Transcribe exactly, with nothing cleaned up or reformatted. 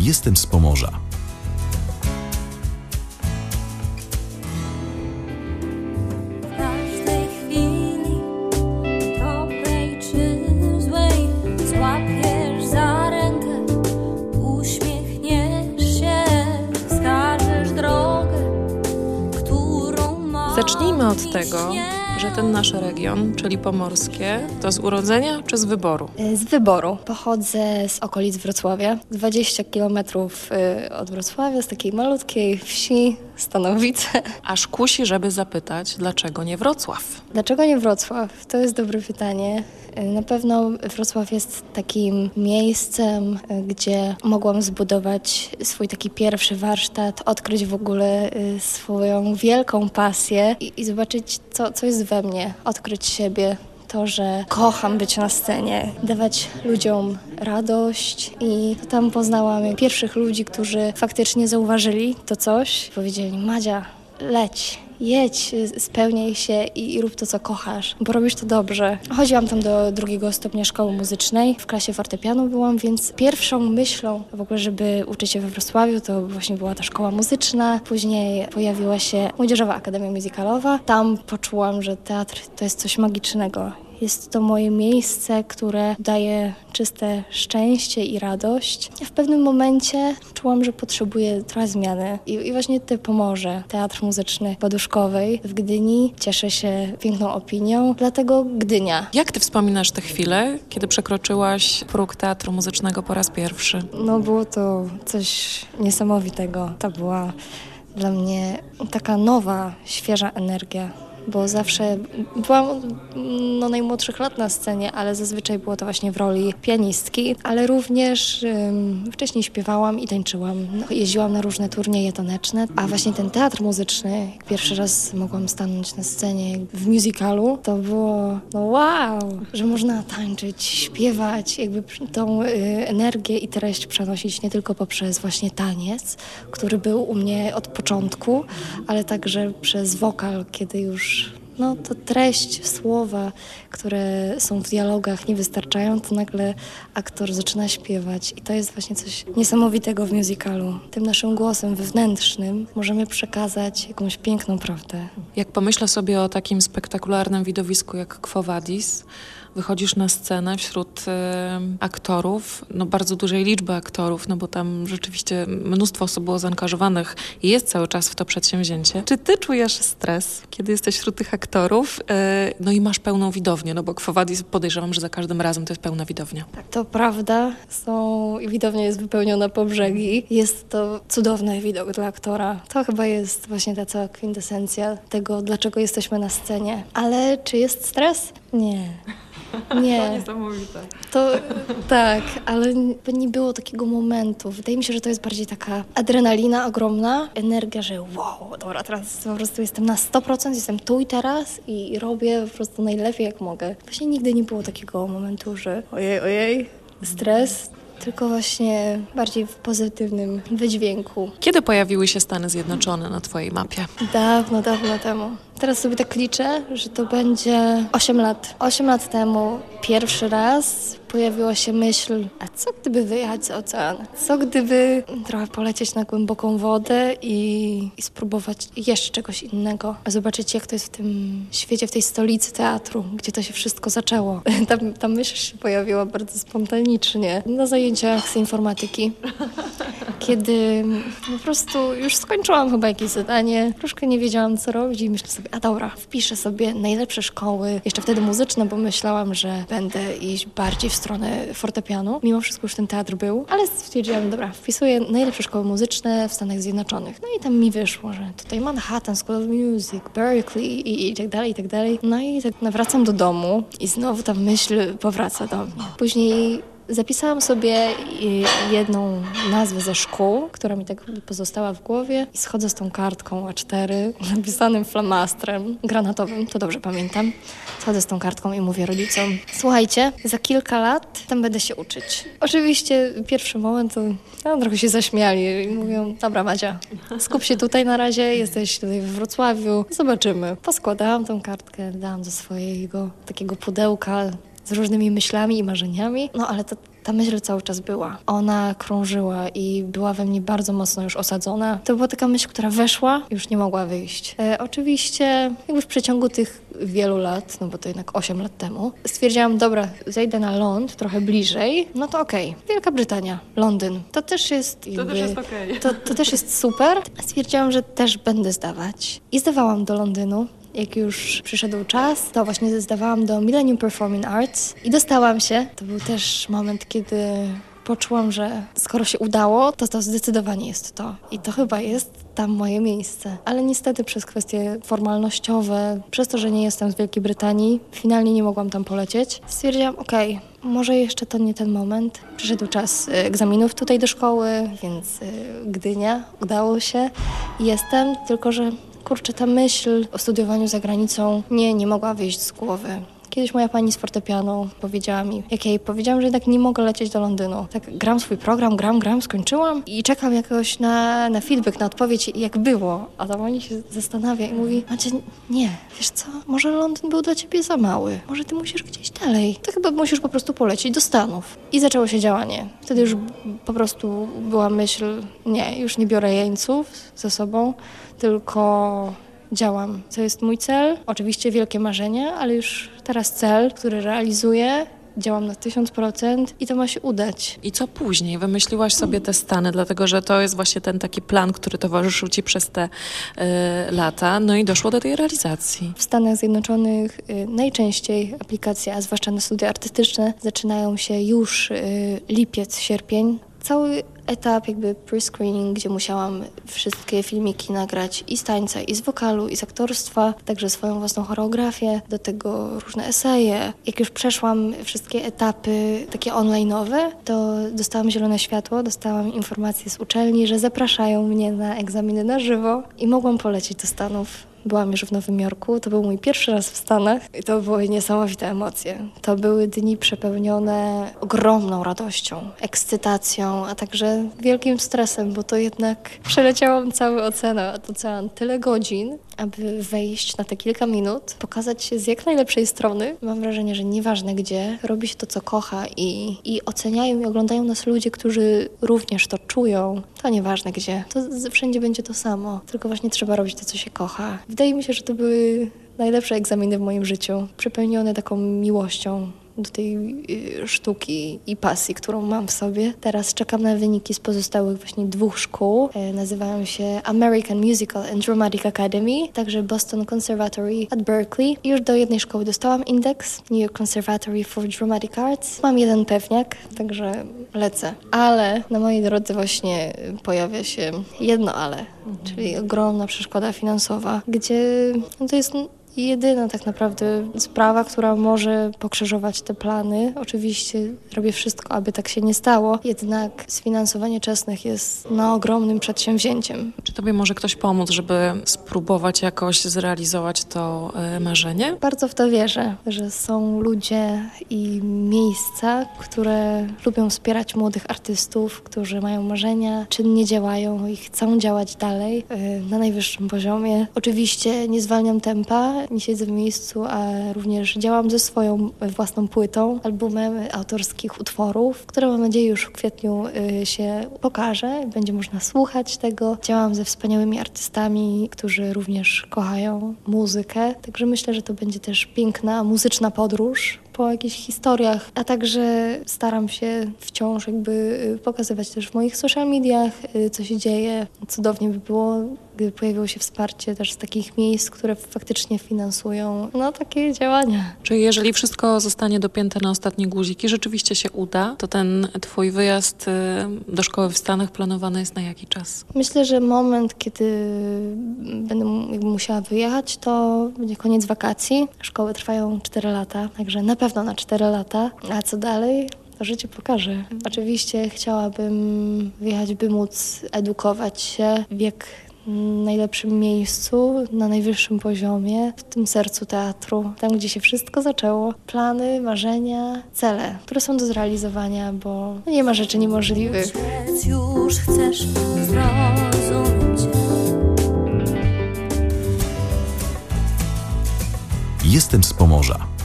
Jestem z Pomorza. Zacznijmy od tego, że ten nasz region, czyli pomorskie, to z urodzenia czy z wyboru? Z wyboru. Pochodzę z okolic Wrocławia, dwadzieścia kilometrów od Wrocławia, z takiej malutkiej wsi, Stanowice. Aż kusi, żeby zapytać, dlaczego nie Wrocław? Dlaczego nie Wrocław? To jest dobre pytanie. Na pewno Wrocław jest takim miejscem, gdzie mogłam zbudować swój taki pierwszy warsztat, odkryć w ogóle swoją wielką pasję i, i zobaczyć, co, co jest we mnie, odkryć siebie. To, że kocham być na scenie, dawać ludziom radość i tam poznałam pierwszych ludzi, którzy faktycznie zauważyli to coś. Powiedzieli: Madzia, leć, jedź, spełniaj się i, i rób to, co kochasz, bo robisz to dobrze. Chodziłam tam do drugiego stopnia szkoły muzycznej, w klasie fortepianu byłam, więc pierwszą myślą w ogóle, żeby uczyć się we Wrocławiu, to właśnie była ta szkoła muzyczna. Później pojawiła się Młodzieżowa Akademia Musicalowa. Tam poczułam, że teatr to jest coś magicznego. Jest to moje miejsce, które daje czyste szczęście i radość. W pewnym momencie czułam, że potrzebuję trochę zmiany. I, i właśnie to Pomorze, Teatr Muzyczny Poduszkowej w Gdyni cieszy się piękną opinią, dlatego Gdynia. Jak ty wspominasz tę chwilę, kiedy przekroczyłaś próg Teatru Muzycznego po raz pierwszy? No było to coś niesamowitego. To była dla mnie taka nowa, świeża energia. Bo zawsze byłam no, najmłodszych lat na scenie, ale zazwyczaj było to właśnie w roli pianistki, ale również um, wcześniej śpiewałam i tańczyłam. No, jeździłam na różne turnieje taneczne, a właśnie ten teatr muzyczny, jak pierwszy raz mogłam stanąć na scenie w musicalu, to było no wow, że można tańczyć, śpiewać, jakby tą y, energię i treść przenosić nie tylko poprzez właśnie taniec, który był u mnie od początku, ale także przez wokal, kiedy już no to treść, słowa, które są w dialogach, nie wystarczają, to nagle aktor zaczyna śpiewać i to jest właśnie coś niesamowitego w musicalu. Tym naszym głosem wewnętrznym możemy przekazać jakąś piękną prawdę. Jak pomyślę sobie o takim spektakularnym widowisku jak Quo Vadis, wychodzisz na scenę wśród y, aktorów, no bardzo dużej liczby aktorów, no bo tam rzeczywiście mnóstwo osób było zaangażowanych i jest cały czas w to przedsięwzięcie. Czy ty czujesz stres, kiedy jesteś wśród tych aktorów, y, no i masz pełną widownię, no bo Quo Vadis podejrzewam, że za każdym razem to jest pełna widownia. Tak, to prawda. Są, widownia jest wypełniona po brzegi. Jest to cudowny widok dla aktora. To chyba jest właśnie ta cała kwintesencja tego, dlaczego jesteśmy na scenie. Ale czy jest stres? Nie. Nie. To niesamowite. To tak, ale nie było takiego momentu. Wydaje mi się, że to jest bardziej taka adrenalina ogromna, energia, że wow, dobra, teraz po prostu jestem na sto procent, jestem tu i teraz i robię po prostu najlepiej jak mogę. Właśnie nigdy nie było takiego momentu, że ojej, ojej, stres. Tylko właśnie bardziej w pozytywnym wydźwięku. Kiedy pojawiły się Stany Zjednoczone na twojej mapie? Dawno, dawno temu. Teraz sobie tak liczę, że to będzie osiem lat. osiem lat temu pierwszy raz pojawiła się myśl, a co gdyby wyjechać za ocean? Co gdyby trochę polecieć na głęboką wodę i, i spróbować jeszcze czegoś innego? Zobaczyć, jak to jest w tym świecie, w tej stolicy teatru, gdzie to się wszystko zaczęło. Ta, ta myśl się pojawiła bardzo spontanicznie na zajęciach z informatyki. Kiedy po prostu już skończyłam chyba jakieś zadanie, troszkę nie wiedziałam, co robić i myślę sobie, a dobra, wpiszę sobie najlepsze szkoły, jeszcze wtedy muzyczne, bo myślałam, że będę iść bardziej w stronę fortepianu. Mimo wszystko już ten teatr był, ale stwierdziłam, dobra, wpisuję najlepsze szkoły muzyczne w Stanach Zjednoczonych. No i tam mi wyszło, że tutaj Manhattan School of Music, Berkeley i, i tak dalej, i tak dalej. No i tak wracam do domu i znowu ta myśl powraca do mnie. Później zapisałam sobie jedną nazwę ze szkół, która mi tak pozostała w głowie i schodzę z tą kartką A cztery napisanym flamastrem granatowym, to dobrze pamiętam. Schodzę z tą kartką i mówię rodzicom, słuchajcie, za kilka lat tam będę się uczyć. Oczywiście pierwszy moment to no, trochę się zaśmiali i mówią, dobra Madzia, skup się tutaj na razie, jesteś tutaj we Wrocławiu, zobaczymy. Poskładałam tą kartkę, dałam do swojego takiego pudełka z różnymi myślami i marzeniami. No ale to ta myśl cały czas była. Ona krążyła i była we mnie bardzo mocno już osadzona. To była taka myśl, która weszła, już nie mogła wyjść. E, oczywiście jakby w przeciągu tych wielu lat, no bo to jednak osiem lat temu, stwierdziłam, dobra, zejdę na ląd, trochę bliżej, no to okej. Okay. Wielka Brytania, Londyn, to też jest jakby, To też jest okej. Okay. To, to też jest super. Stwierdziłam, że też będę zdawać. I zdawałam do Londynu. Jak już przyszedł czas, to właśnie zdawałam do Millennium Performing Arts i dostałam się. To był też moment, kiedy poczułam, że skoro się udało, to to zdecydowanie jest to. I to chyba jest tam moje miejsce. Ale niestety przez kwestie formalnościowe, przez to, że nie jestem z Wielkiej Brytanii, finalnie nie mogłam tam polecieć. Stwierdziłam, okej, okay, może jeszcze to nie ten moment. Przyszedł czas egzaminów tutaj do szkoły, więc Gdynia, udało się. Jestem, tylko że kurczę, ta myśl o studiowaniu za granicą nie, nie mogła wyjść z głowy. Kiedyś moja pani z fortepianu powiedziała mi, jak ja jej powiedziałam, że jednak nie mogę lecieć do Londynu. Tak gram swój program, gram, gram, skończyłam i czekam jakoś na, na feedback, na odpowiedź, jak było. A ta pani się zastanawia i mówi, Macie, nie, wiesz co, może Londyn był dla ciebie za mały, może ty musisz gdzieś dalej. To chyba musisz po prostu polecieć do Stanów. I zaczęło się działanie. Wtedy już po prostu była myśl, nie, już nie biorę jeńców ze sobą, tylko działam. To jest mój cel, oczywiście wielkie marzenie, ale już teraz cel, który realizuję. Działam na tysiąc procent i to ma się udać. I co później? Wymyśliłaś sobie te Stany, dlatego że to jest właśnie ten taki plan, który towarzyszył ci przez te y, lata, no i doszło do tej realizacji. W Stanach Zjednoczonych y, najczęściej aplikacje, a zwłaszcza na studia artystyczne, zaczynają się już y, lipiec, sierpień. Cały etap jakby pre-screening, gdzie musiałam wszystkie filmiki nagrać i z tańca, i z wokalu, i z aktorstwa, także swoją własną choreografię, do tego różne eseje. Jak już przeszłam wszystkie etapy takie online'owe, to dostałam zielone światło, dostałam informację z uczelni, że zapraszają mnie na egzaminy na żywo i mogłam polecieć do Stanów. Byłam już w Nowym Jorku, to był mój pierwszy raz w Stanach i to były niesamowite emocje. To były dni przepełnione ogromną radością, ekscytacją, a także wielkim stresem, bo to jednak przeleciałam cały ocean, ocean tyle godzin, aby wejść na te kilka minut, pokazać się z jak najlepszej strony. Mam wrażenie, że nieważne gdzie, robi się to, co kocha i, i oceniają i oglądają nas ludzie, którzy również to czują. To nieważne gdzie, to z, wszędzie będzie to samo, tylko właśnie trzeba robić to, co się kocha. Wydaje mi się, że to były najlepsze egzaminy w moim życiu, przepełnione taką miłością do tej y, sztuki i pasji, którą mam w sobie. Teraz czekam na wyniki z pozostałych właśnie dwóch szkół. E, nazywają się American Musical and Dramatic Academy, także Boston Conservatory at Berkeley. I już do jednej szkoły dostałam indeks, New York Conservatory for Dramatic Arts. Mam jeden pewniak, także lecę. Ale na mojej drodze właśnie pojawia się jedno ale, mhm. czyli ogromna przeszkoda finansowa, gdzie no to jest jedyna tak naprawdę sprawa, która może pokrzyżować te plany. Oczywiście robię wszystko, aby tak się nie stało, jednak sfinansowanie czesnych jest no, ogromnym przedsięwzięciem. Czy tobie może ktoś pomóc, żeby spróbować jakoś zrealizować to y, marzenie? Bardzo w to wierzę, że są ludzie i miejsca, które lubią wspierać młodych artystów, którzy mają marzenia, czynnie działają i chcą działać dalej y, na najwyższym poziomie. Oczywiście nie zwalniam tempa, nie siedzę w miejscu, a również działam ze swoją własną płytą, albumem autorskich utworów, które mam nadzieję już w kwietniu y, się pokaże. Będzie można słuchać tego. Działam ze wspaniałymi artystami, którzy również kochają muzykę. Także myślę, że to będzie też piękna muzyczna podróż po jakichś historiach, a także staram się wciąż jakby pokazywać też w moich social mediach, co się dzieje. Cudownie by było, gdyby pojawiło się wsparcie też z takich miejsc, które faktycznie finansują no takie działania. Czyli jeżeli wszystko zostanie dopięte na ostatnie guziki, rzeczywiście się uda, to ten twój wyjazd do szkoły w Stanach planowany jest na jaki czas? Myślę, że moment, kiedy będę jakby musiała wyjechać, to będzie koniec wakacji. Szkoły trwają cztery lata, także na pewno na cztery lata. A co dalej? To życie pokaże. Oczywiście chciałabym wyjechać, by móc edukować się w jak najlepszym miejscu, na najwyższym poziomie, w tym sercu teatru, tam gdzie się wszystko zaczęło. Plany, marzenia, cele, które są do zrealizowania, bo nie ma rzeczy niemożliwych. Już chcesz zrozumieć. Jestem z Pomorza.